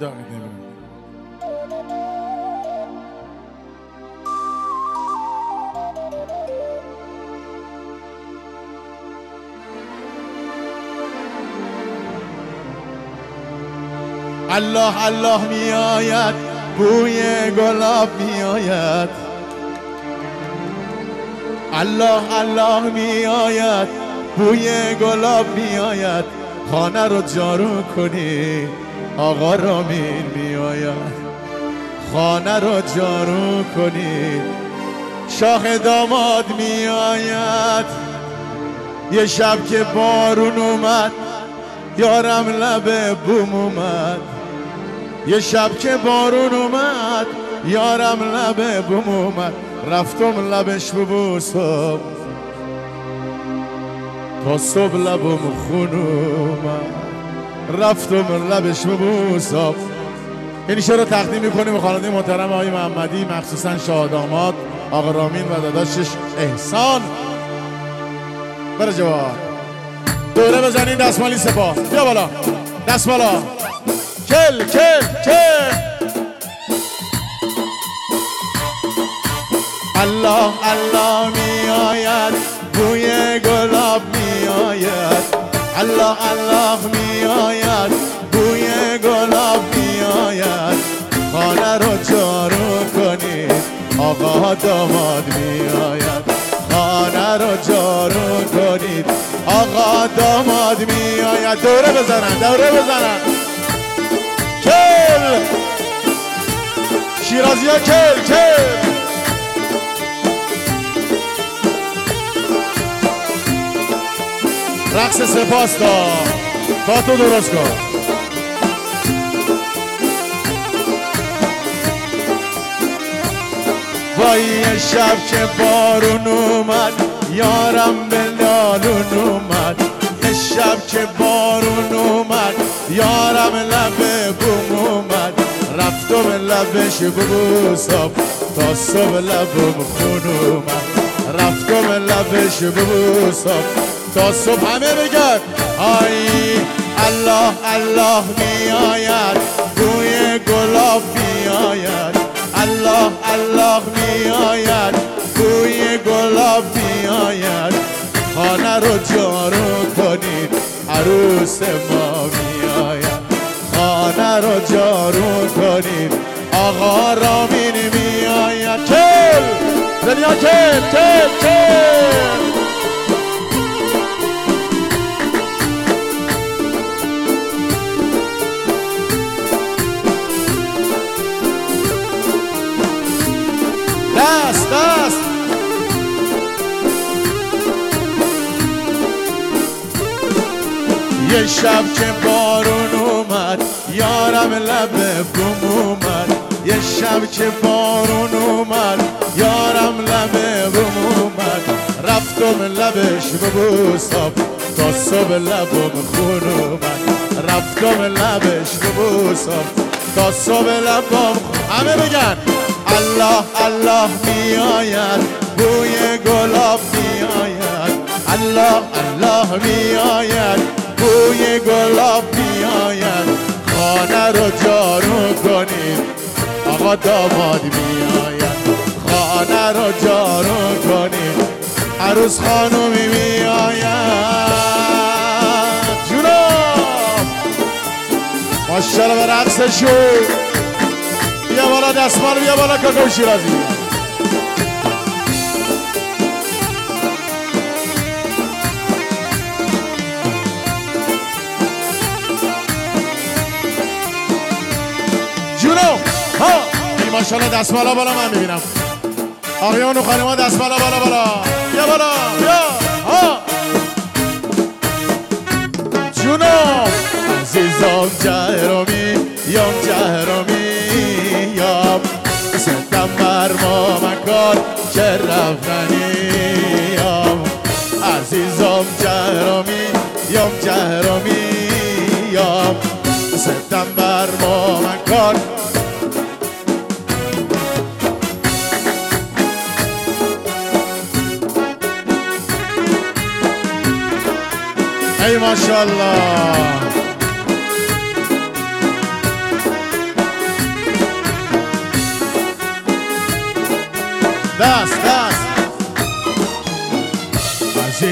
دقیقه نمی‌بینم. الله الله می آید، بوی گلاب می آید. الله الله می آید، بوی گلاب می آید. خانه رو جارو کنی آقا رامین می آید. خانه رو جارو کنی شاخ داماد می آید. یه شب که بارون اومد یارم لب بوم اومد. یه شب که بارون اومد یارم لب بوم اومد. رفتم لبش ببوسم تا صبح لبم خون اومد. رفتم لبش ببوسم. این شعر رو تقدیم میکنیم به خانواده محترم آقای محمدی، مخصوصا شاداماد، آقا رامین و داداشش احسان. بره جوان دوره بزنین دستمالی سپاه. بیا بالا دستمالا. کل کل کل. الله الله می آید، بوی گلاب می آید. الله الله می آید، بوی گلاب می آید. خانه رو جارو کنید آقا داماد می آید. خانه رو جارو کنید آقا داماد می آید. دوره بزنن دوره بزنن. کل شیرازی ها کل کل. رقص سپاس تا تو درست کن. وای یه شب که بارون اومد یارم به لالون اومد. یه شب که بارون اومد یارم لب بوم اومد. رفتم لبش ببوسم تا صبح لبم خون اومد. رفتم لبش ببوسم تا صبح. همه بگن آی الله الله می آید، بوی گلاب می آید. الله الله می آید، بوی گلاب می آید. خانه رو جارو کنید عروس ما می آید. خانه رو جارو کنید آقا رامین می آید. کل دنیا کل کل کل. دست دست. یه شب که بارون اومد یارم لب بوم اومد. یه شب که بارون اومد یارم لب بوم اومد. رفتم لبش ببوسم تا صبح لبم خون اومد. رفتم لبش ببوسم تا صبح لبم. همه بگن الله الله می آید، بوی گلاب می آید. الله الله می آید، بوی گلاب می آید. خانه رو جارو کنید آقا داماد می آید. خانه رو جارو کنید عروس خانومی می آید. جونم ماشاءالله به رقصشون. بیا بالا دستمال، بیا بالا کاکو شیرازی. جونو ها ای ماشاءالله دستمالا بالا من میبینم. آقایان و خانم‌ها دستمالا بالا بالا. بیا بالا بیا ها. جونو عزیزم جهرومی یام جهرومی یام. ستم بر ما مکان که رفتنی یام. عزیزم جهرومی یام جهرومی یام. ستم بر ما مکان. ای ماشاءالله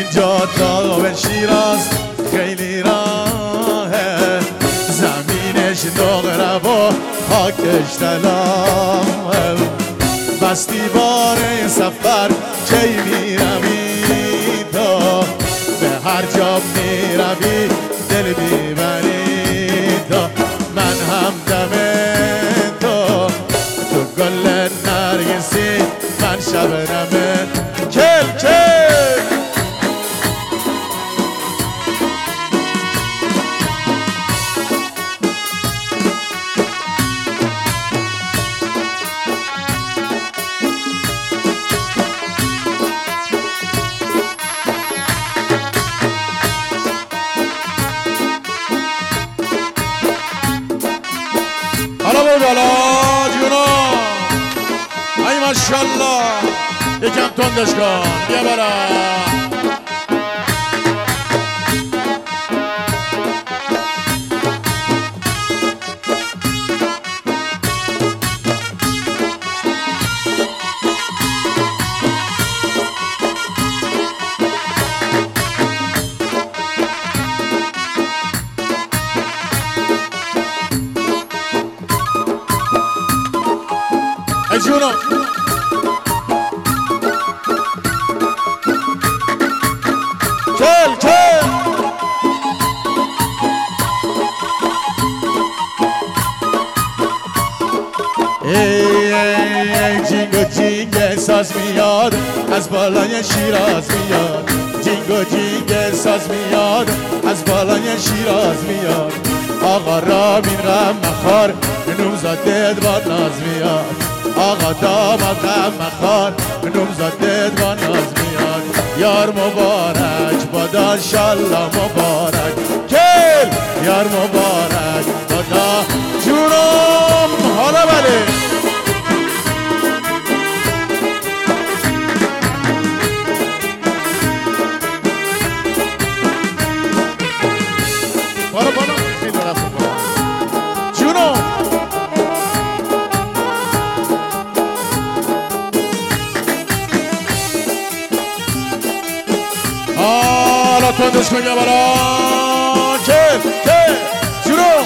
اینجا تا به شیراز خیلی راهه، زمینش نقره و خاکش طلاه. بستی باره سفر کی میروی تو، به هر جا میروی دل میبری تو. من هم دم تو، تو گل نرگسی من شبنمه. کل کل حالا برو بالا جونا. ای ماشالله یکم تندش کن بیا برا. ای جونا کل کل ای جینگ و جینگ ساز میاد از بالای شیراز میاد. جینگ و جینگ ساز میاد از بالای شیراز میاد. آقا رامین غم مخار نومزادت با ناز میاد. آقا داماد غم مخار نومزادت با ناز میاد. یار مبارک بادا انشالله مبارک. کل یار مبارک بادا جونم. حالا بله بالا بالا این طرف جونم. حالا تندش کن یا بالا. کل کل جونم.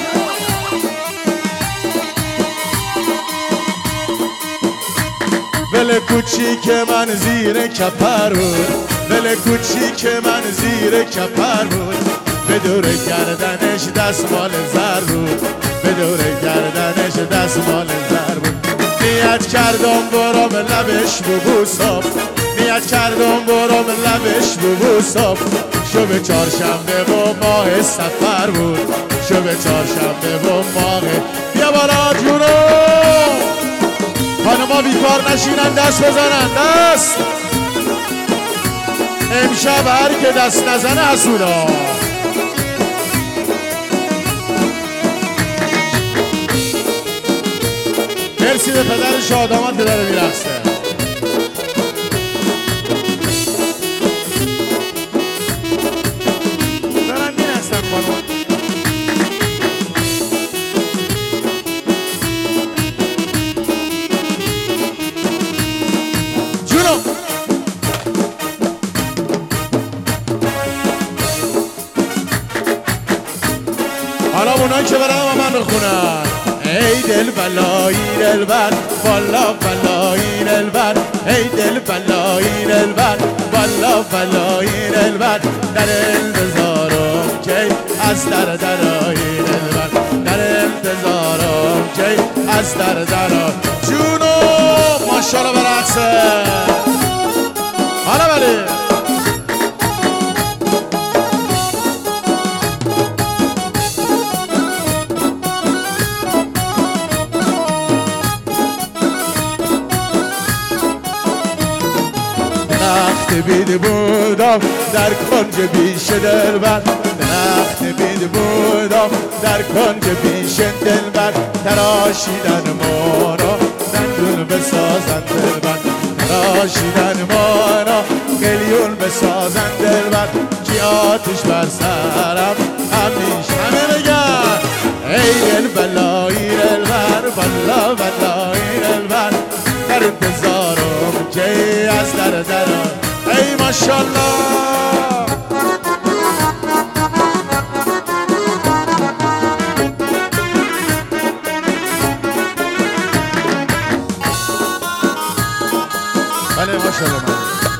ول کوچیک من زیر کپر بود، ول کوچیک من زیر کپر بود. به دور گردنش دستمال زر بود، به دور گردنش دستمال زر بود. نیت کردم برام لبش ببوسم، نیت کردم برام لبش ببوسم. شب چهارشنبه و ماه سفر بود، شب چهارشنبه و ماه. بیا بالا جونم. خانما بیکار نشینن دست بزنن دست. امشب هر که دست نزنه حسودا. مرسی به پدر شادامت که داره میرقصه. دارن میرقصن خانم. جونم. حالا اونایی که برم من بخونن. ای دل بلایی دلبر والا بلایی دلبر. ای دل بلایی دلبر والا بلایی دلبر. در انتظارم کی از در درایی دلبر. در انتظارم کی از در درایی. جونو ماشالله برقصه. حالا بله بید بودم در کنج بیش دلبر. درخت بید بودم در کنج بیش دلبر. تراشیدن ما را دندون بسازن دلبر. تراشیدن ما را قلیون بسازن دلبر. کی آتش بر سرم همیش همه بگن. ای دل بلایی دلبر والا بلایی دلبر. در انتظارم کی از در ای ماشالله. ماشاءالله.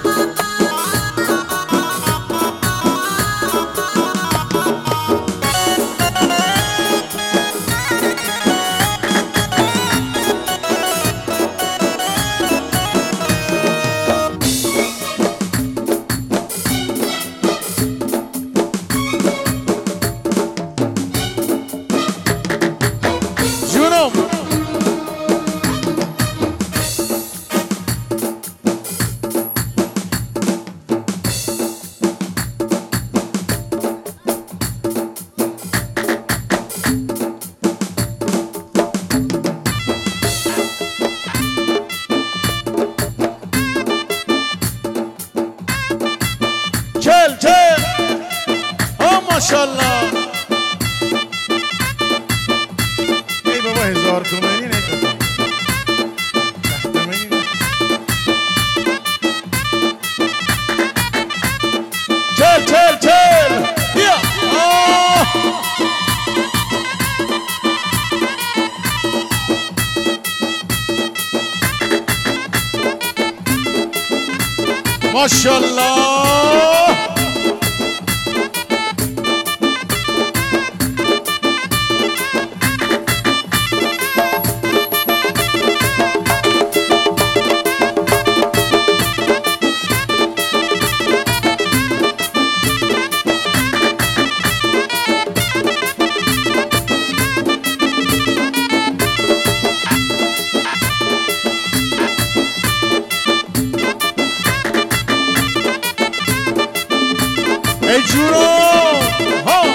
ماشاءالله. ای بابا 1000 تومانی نکنم. چل بیا. ماشاءالله. ای جورو ها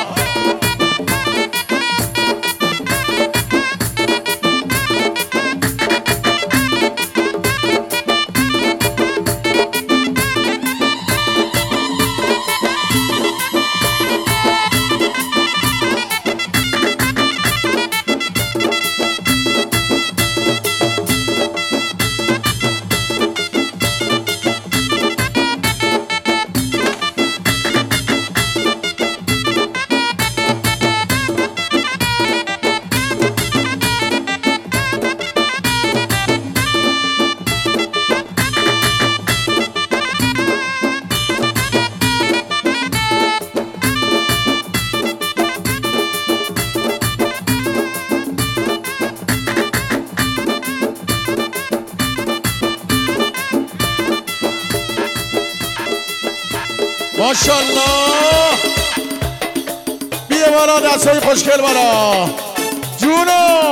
ماشاءالله. بیا بالا دستای خوشگل بالا جونو.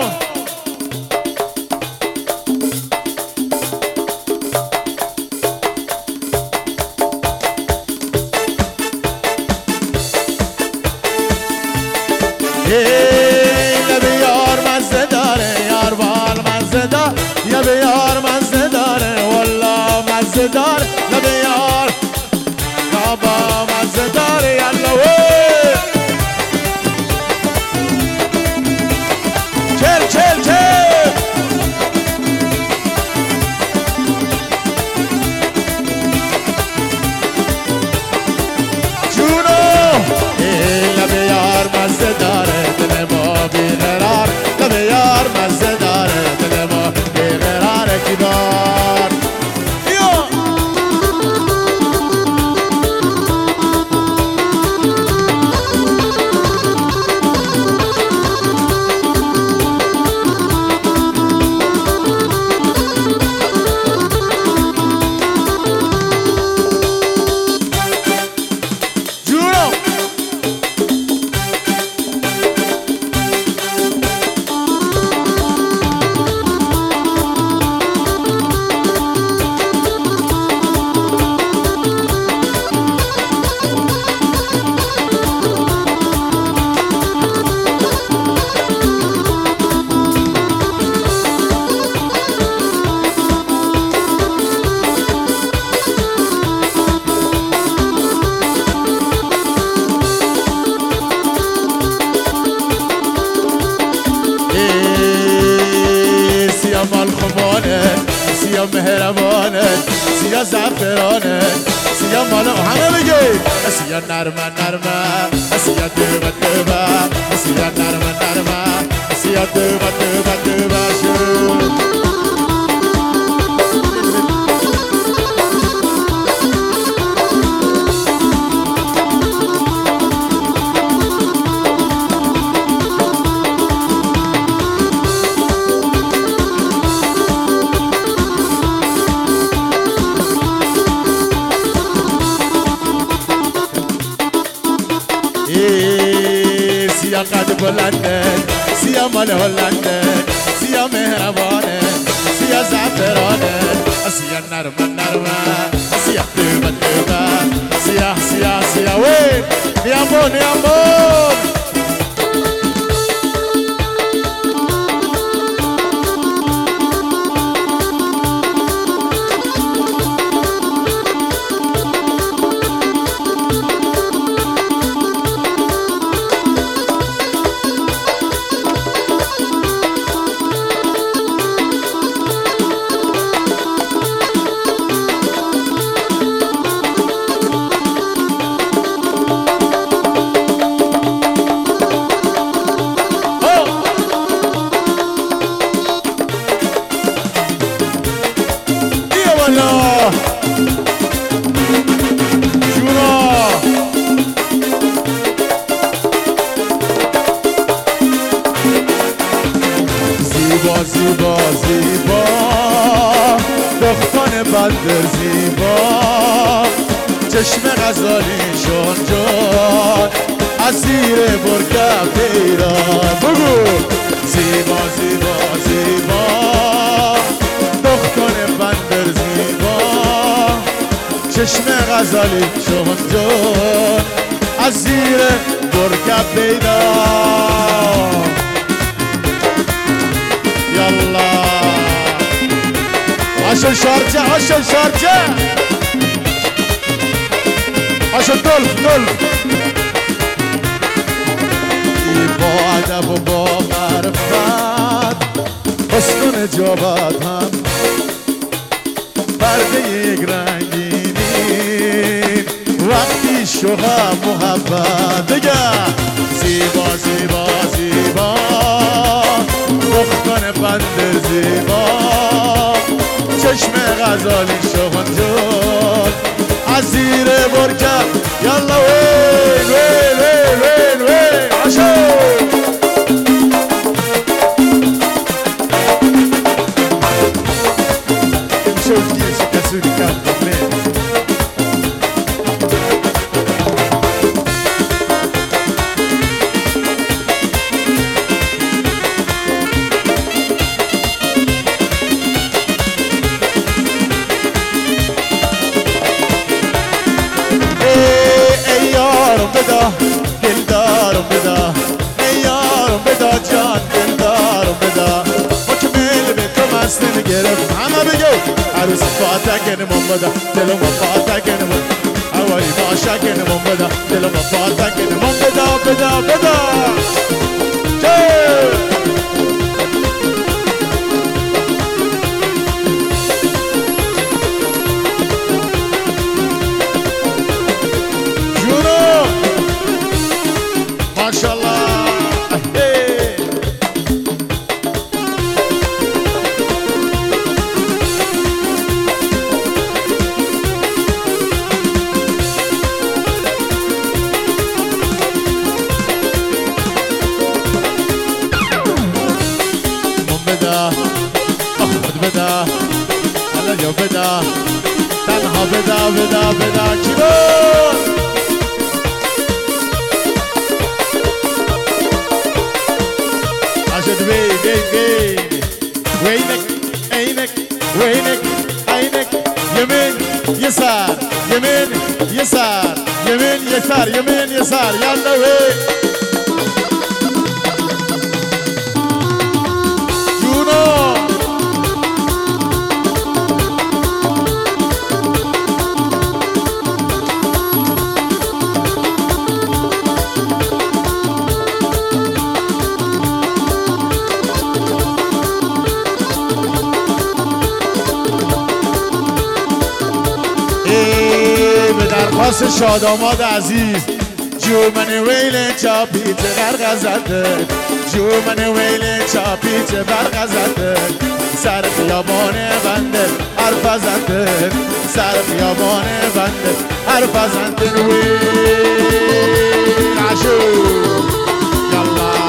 لب یار مزه داره، یار بال مزه داره، لب یار مزه داره، والله مزه داره لب یار بابا مزه داره. یالله چل جونو. لب یار مزه داره، دل ما بیقرار، لب یار مزه داره، دل ما بیقراره. کی دار سیا مهربانه، سیا زعفرانه، سیا مال همه بگی، سیا نرمه نرمه، سیا دوبه دوبه، سیا نرمه نرمه، سیا دوبه دوبه دوبه شو. بلنده سیا مال هلنده سیا مهربانه سیا زعفرانه سیا نرمه نرمه سیا دوبه دوبه سیا سیا سیا وی نیامون نیامون زیبا زیبا دختان بندر زیبا چشم غزالی شان جان از زیر برکه پیران بگو زیبا زیبا زیبا دختان بندر زیبا چشم غزالی شان جان از زیر برکه پیران يلا عشان شارجة عشان شارجة عشان دولف دولف با ادب و با معرفت حسن نجابت هم برده یک رنگینی وقتی شوق محبت بگه زیبا زیبا زیبا دختان بندر زیبا چشم غزالی شوخان جان از زیر برکه یالا وین وین وین وین وین عشق شوف كيف كسوري كان بدا دلدارم بدا ایارم بدا جان دلدارم بدا مکمل به تو مستم گرفت همه بگو عروس فاتکنمون بدا دلم فاتکنمون اولی باشکنمون بدا دلم فاتکنمون بدا بدا بدا بدا حالا یا بدا تنها بدا بدا بدا کیبون عشد وينك عينك وينك عينك يمين يسار يمين يسار يمين يسار يمين يسار يلا وين جونو درخواست شاداماد عزیز جو من ویل چاپیت برغزده جو من ویل چاپیت برغزده سر خیابان بنده حرف زنده سر خیابان بنده حرف زنده ویل عشو یالله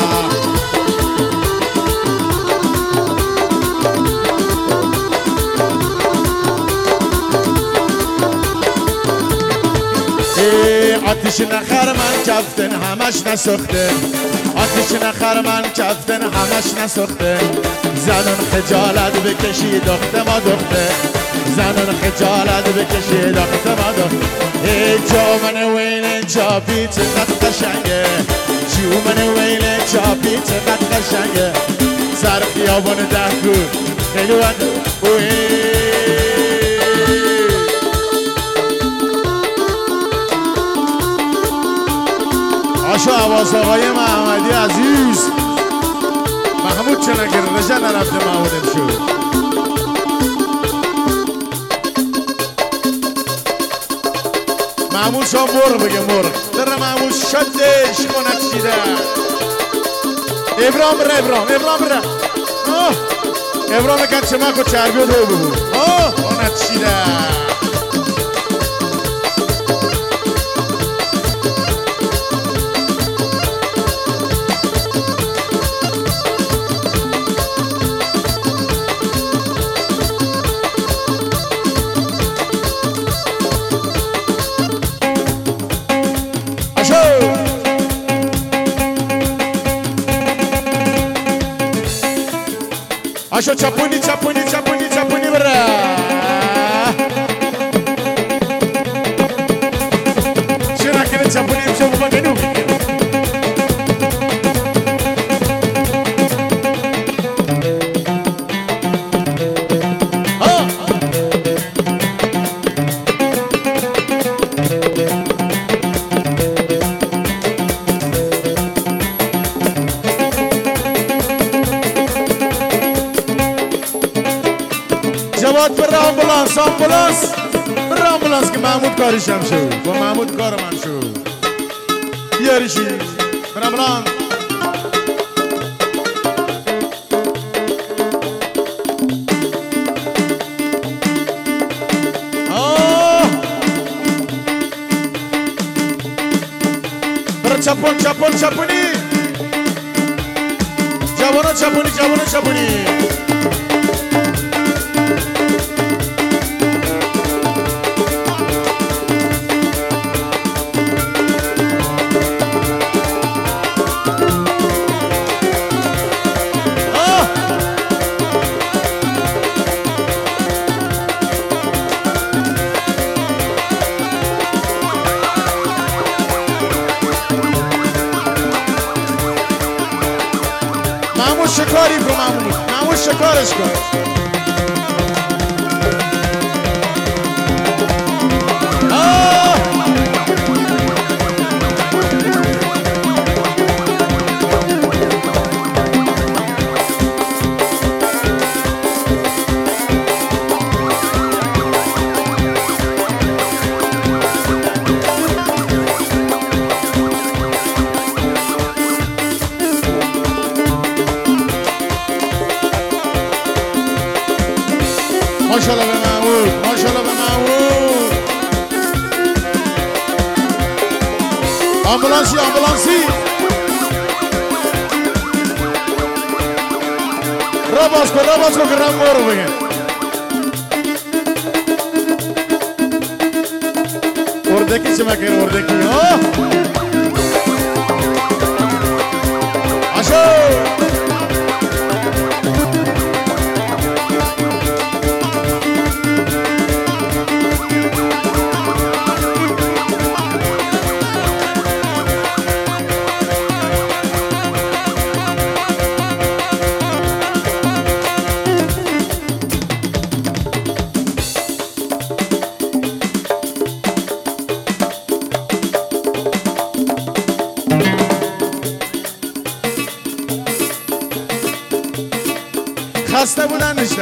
آتش نخر من کفتن همش نسخته آتش نخر من کفتن همش نسخته زنون خجالت بکشی دخته ما دخته زنون خجالت بکشی دخته ما دخته ای جامن ویل چاپی چقدر قشنگه جومن ویل چاپی چقدر قشنگه سر خیابان دهکو خیلی وقت آشو عباس آقای محمدی عزیز محمود چنگر رجا نرفته محمودم شو محمود شو مرغ بگه مرغ در محمود شدش کنت شیده ابرام بره ابرام بره ابرام کن چمک و چربی و دو بگو کنت شیده Asho chapuni chapuni chapuni chapuni bra Shira kene chapuni msho kubagenu جواد بر آمبولانس بر آمبولانس که محمود کارشم شو با محمود کار من شو بیاریشی بر آمبولانس بر چپونی جوانو چپونی شکاری کن محمود شکارش کن ماشاءالله به محمود آمبولانسی را باز کن که رم برو بگه اردکی چه مکر اردکی آشو خسته بودن نشتن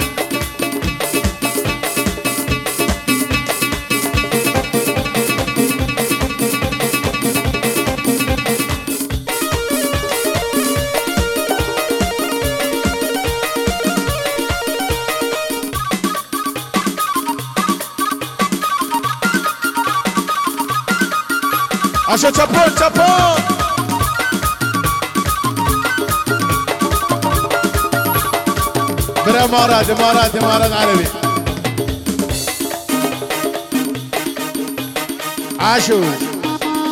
آشا چپون بره امارات عربی عاشو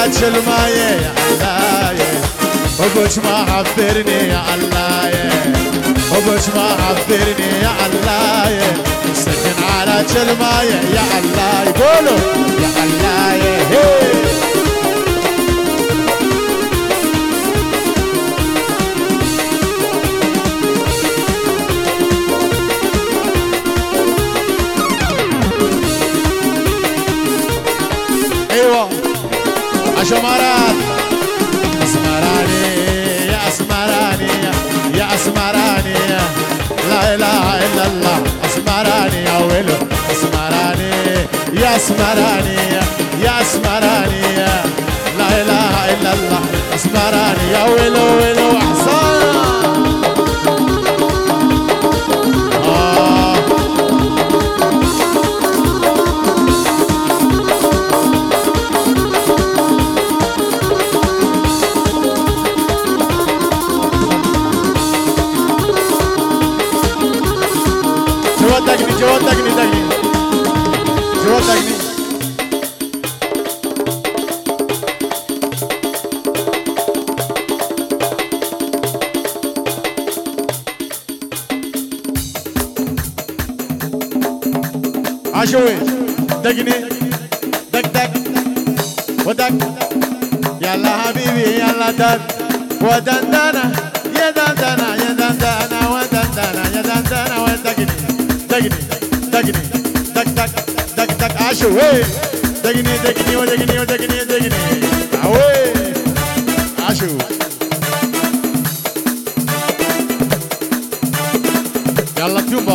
على المايه يا الله وبوش ما حفرني يا الله وبوش ما حفرني يا الله سكن على المايه يا الله يقولوا يا الله ايوه عشمارات اسمراني يا اسمراني يا اسمراني لا اله الا الله اسمراني يا ويلو اسمراني يا اسمراني يا اسمراني لا اله الا الله اسمراني يا ويلو ويلو احسان جواد دقني جواد دقني عشوي دقني دق دق ودق يلا حبيبي يلا دق ودندنا يا دندنا يا دندنا ودندنا يا دندنا ودقني دقني دقني دق دق دق دق عشوي دقني دقني ودقني ودقني دقني عوي عشو يلا تيوبا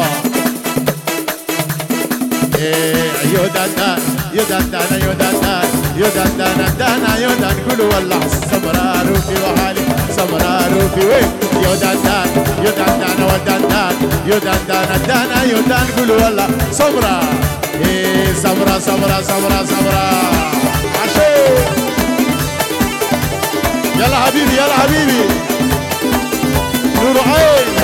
يودان يودان يودان يودان دانا يودان كلوا والله سمرا روفي وحالي سمرا روفي وين يودان يودان دانا ودان يودان دانا يودان كلوا والله سمرا سمرا سمرا سمرا سمرا عشو يلا حبيبي يلا حبيبي نور عين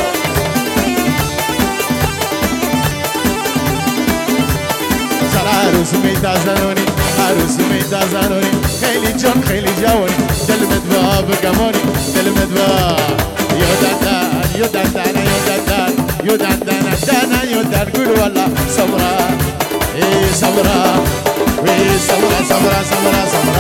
عروس ميتا زانوني عروس ميتا زانوني خيلي جون خيلي جاوني دلمت باب قموني دلمت باب يودان يودان دانا يودان يودان دانا دانا يودان قول والله صبرا اي صبرا وي صبرا صبرا صبرا صبرا